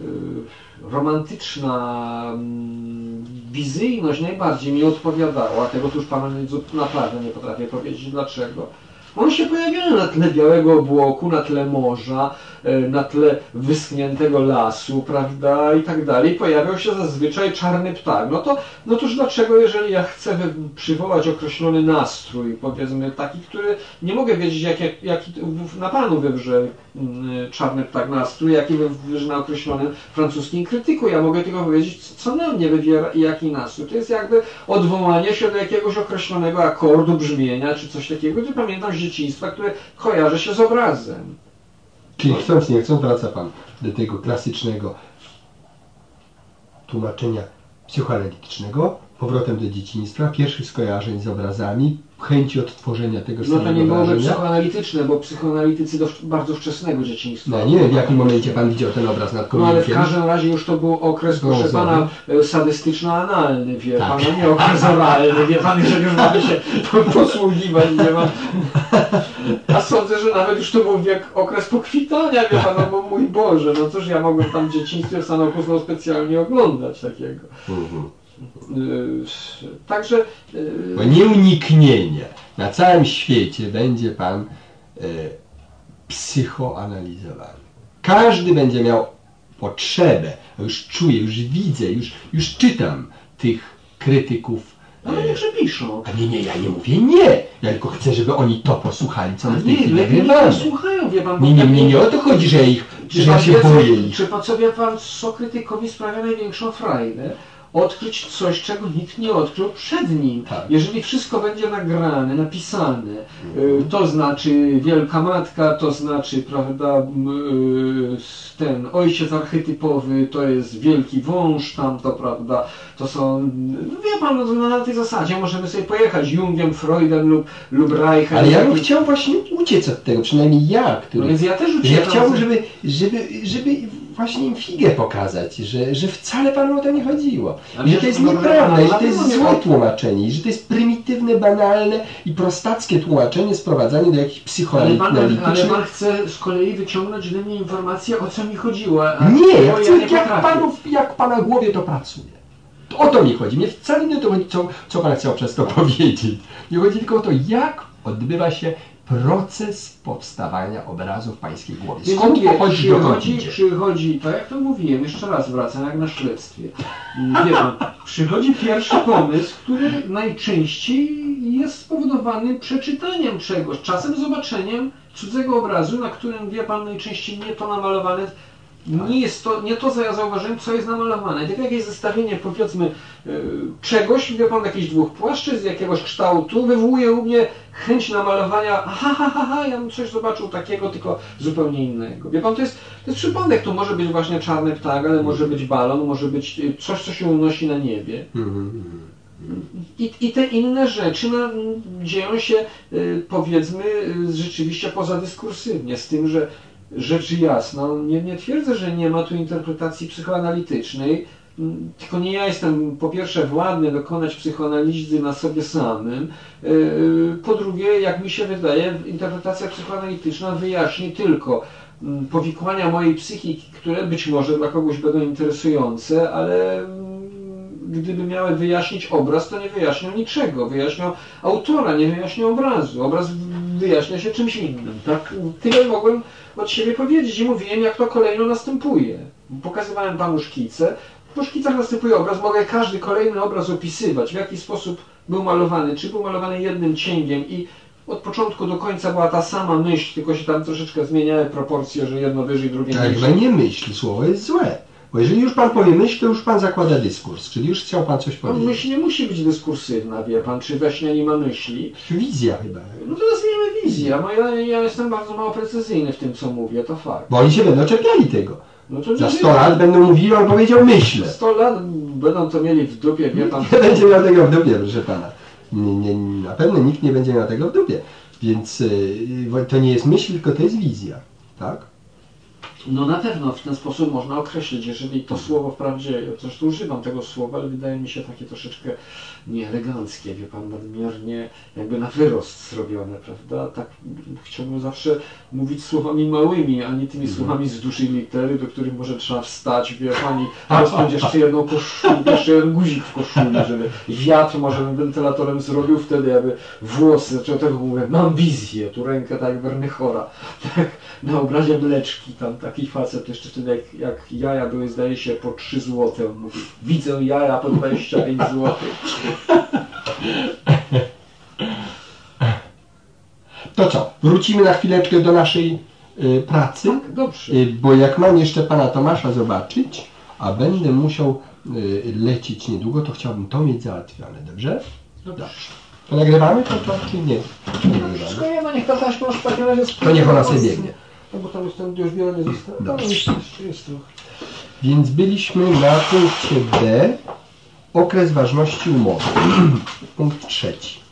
[SPEAKER 1] romantyczna wizyjność najbardziej mi odpowiadała, tego tu już panu naprawdę nie potrafię powiedzieć dlaczego. One się pojawiają na tle białego obłoku, na tle morza, na tle wyschniętego lasu, prawda, i tak dalej. Pojawiał się zazwyczaj czarny ptak. No toż dlaczego, jeżeli ja chcę przywołać określony nastrój, powiedzmy taki, który nie mogę wiedzieć, jaki na panu wywrze czarny ptak nastrój, jaki wywrze na określonym francuskim krytyku. Ja mogę tylko powiedzieć, co na mnie wywiera i jaki nastrój. To jest jakby odwołanie się do jakiegoś określonego akordu, brzmienia, czy coś takiego, gdy pamiętam z dzieciństwa, które kojarzy się z obrazem.
[SPEAKER 2] Czyli chcąc, nie chcąc, wraca pan do tego klasycznego tłumaczenia psychoanalitycznego, powrotem do dzieciństwa, pierwszych skojarzeń z obrazami, chęci odtworzenia tego samego
[SPEAKER 1] No to nie byłoby
[SPEAKER 2] wrażenia.
[SPEAKER 1] psychoanalityczne, bo psychoanalitycy do bardzo wczesnego dzieciństwa.
[SPEAKER 2] No nie wiem, w jakim momencie pan widział ten obraz nad kominkiem.
[SPEAKER 1] No ale w każdym razie już to był okres, proszę pana, sadystyczno-analny, wie
[SPEAKER 2] Tak.
[SPEAKER 1] pan, a nie okres oralny, wie pan, jeżeli już mamy się posługiwać, wie pan. A sądzę, że nawet już to był okres pokwitania, wie pan, no bo mój Boże, no cóż ja mogłem tam w dzieciństwie w Sanoku specjalnie oglądać takiego. Także...
[SPEAKER 2] Bo nieuniknienie na całym świecie będzie pan psychoanalizowany. Każdy będzie miał potrzebę, już czuję, już widzę, już czytam tych krytyków.
[SPEAKER 1] Ale niechże piszą.
[SPEAKER 2] A nie, ja nie mówię nie. Ja tylko chcę, żeby oni to posłuchali, co my w tej chwili
[SPEAKER 1] lepiej
[SPEAKER 2] nagrywamy.
[SPEAKER 1] słuchają, wie pan.
[SPEAKER 2] Nie o to chodzi, że ja się boję ich.
[SPEAKER 1] Czy pan, co wie pan, co krytykowi sprawia największą frajdę? Odkryć coś, czego nikt nie odkrył przed nim.
[SPEAKER 2] Tak.
[SPEAKER 1] Jeżeli wszystko będzie nagrane, napisane, to znaczy Wielka Matka, to znaczy, prawda, ten ojciec archetypowy, to jest Wielki Wąż, tamto, prawda, to są, wie pan, no, na tej zasadzie możemy sobie pojechać Jungiem, Freudem lub Reichem.
[SPEAKER 2] Ale ja bym chciał właśnie uciec od tego, przynajmniej ja, który...
[SPEAKER 1] No więc ja też uciekam.
[SPEAKER 2] Ja chciałbym, żeby właśnie im figę pokazać, że wcale panu o to nie chodziło. I że to jest nieprawda, i że to jest złe tłumaczenie, i że to jest prymitywne, banalne i prostackie tłumaczenie, sprowadzanie do jakichś psychoanalitycznych...
[SPEAKER 1] Ale pan chce z kolei wyciągnąć ode mnie informację, o co mi chodziło.
[SPEAKER 2] Nie, ja chcę, jak pana głowie to pracuje. O to mi chodzi. Mnie wcale nie o to chodzi, co pan chciał przez to powiedzieć. Nie chodzi tylko o to, jak odbywa się proces powstawania obrazu w pańskiej głowie. Skąd pochodzi, dokąd idzie?
[SPEAKER 1] Przychodzi, tak jak to mówiłem, jeszcze raz wracam, jak na śledztwie. Wie pan, przychodzi pierwszy pomysł, który najczęściej jest spowodowany przeczytaniem czegoś, czasem zobaczeniem cudzego obrazu, na którym, wie pan, najczęściej nie to namalowane, nie to, co ja zauważyłem, co jest namalowane. Tak jakieś zestawienie, powiedzmy, czegoś, wie pan, jakichś dwóch płaszczyzn, jakiegoś kształtu, wywołuje u mnie chęć namalowania, ja bym coś zobaczył takiego, tylko zupełnie innego. Wie pan, to jest przypadek, to może być właśnie czarny ptak, ale może być balon, może być coś, co się unosi na niebie. I te inne rzeczy dzieją się, powiedzmy, rzeczywiście pozadyskursywnie, z tym, że rzecz jasna, nie twierdzę, że nie ma tu interpretacji psychoanalitycznej, tylko nie ja jestem, po pierwsze, władny dokonać psychoanalizy na sobie samym, po drugie, jak mi się wydaje, interpretacja psychoanalityczna wyjaśni tylko powikłania mojej psychiki, które być może dla kogoś będą interesujące, ale gdyby miały wyjaśnić obraz, to nie wyjaśnią niczego. Wyjaśnią autora, nie wyjaśnią obrazu. Obraz wyjaśnia się czymś innym. Tak? Tyle mogłem od siebie powiedzieć i mówiłem, jak to kolejno następuje. Pokazywałem panu szkice. Po szkicach następuje obraz. Mogę każdy kolejny obraz opisywać, w jaki sposób był malowany. Czy był malowany jednym cięgiem i od początku do końca była ta sama myśl, tylko się tam troszeczkę zmieniały proporcje, że jedno wyżej, drugie niżej.
[SPEAKER 2] Tak, chyba nie myśl, słowo jest złe. Bo jeżeli już pan powie myśl, to już pan zakłada dyskurs, czyli już chciał pan coś powiedzieć.
[SPEAKER 1] Myśl nie musi być dyskursywna, wie pan, czy we śnie nie ma myśli.
[SPEAKER 2] Wizja chyba.
[SPEAKER 1] No to nazwijmy wizja, bo ja jestem bardzo mało precyzyjny w tym, co mówię, to fakt.
[SPEAKER 2] Bo oni się będą czepiali tego.
[SPEAKER 1] No to
[SPEAKER 2] za 100 lat będą mówili, on powiedział myślę.
[SPEAKER 1] 100 lat będą to mieli w dupie, wie pan.
[SPEAKER 2] Nie będzie miał tego w dupie, proszę pana. Na pewno nikt nie będzie miał tego w dupie. Więc to nie jest myśl, tylko to jest wizja. Tak?
[SPEAKER 1] No na pewno w ten sposób można określić, jeżeli to słowo wprawdzie, zresztą używam tego słowa, ale wydaje mi się takie troszeczkę nieeleganckie, wie pan, nadmiernie jakby na wyrost zrobione, prawda? Tak chciałbym zawsze mówić słowami małymi, a nie tymi słowami z dużej litery, do których może trzeba wstać, wie pani, rozpiąć jeszcze jedną koszulę, jeszcze jeden guzik w koszuli, żeby wiatr może bym wentylatorem zrobił wtedy, aby włosy, zaczęły tak mówię, mam wizję, tu rękę tak jak Wernichora, tak na obrazie Mleczki, tam taki facet jeszcze wtedy jak jaja były, zdaje się, po 3 złote, on mówi, widzę jaja po 25 zł.
[SPEAKER 2] To co? Wrócimy na chwileczkę do naszej pracy,
[SPEAKER 1] tak, dobrze.
[SPEAKER 2] Bo jak mam jeszcze pana Tomasza zobaczyć, a będę musiał lecieć niedługo, to chciałbym to mieć załatwione, dobrze?
[SPEAKER 1] Dobrze.
[SPEAKER 2] To nagrywamy to czy nie?
[SPEAKER 1] Wszystko nie ma, niech ta taśma już w takim razie
[SPEAKER 2] to niech ona sobie biegnie.
[SPEAKER 1] No bo tam już ten odbiorny został.
[SPEAKER 2] Dobrze.
[SPEAKER 1] Jest trochę.
[SPEAKER 2] Więc byliśmy na punkcie D. Okres ważności umowy. Punkt 3.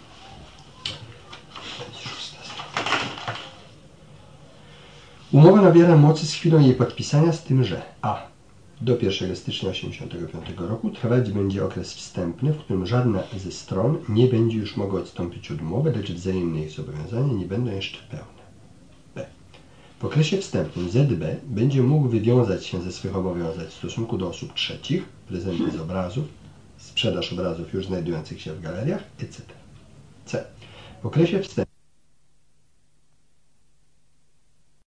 [SPEAKER 2] Umowa nabiera mocy z chwilą jej podpisania, z tym, że a. Do 1 stycznia 1985 roku trwać będzie okres wstępny, w którym żadna ze stron nie będzie już mogła odstąpić od umowy, lecz wzajemne ich zobowiązania nie będą jeszcze pełne. B. W okresie wstępnym ZB będzie mógł wywiązać się ze swych obowiązań w stosunku do osób trzecich, prezenty z obrazów, sprzedaż obrazów już znajdujących się w galeriach, etc. C. W okresie wstępnym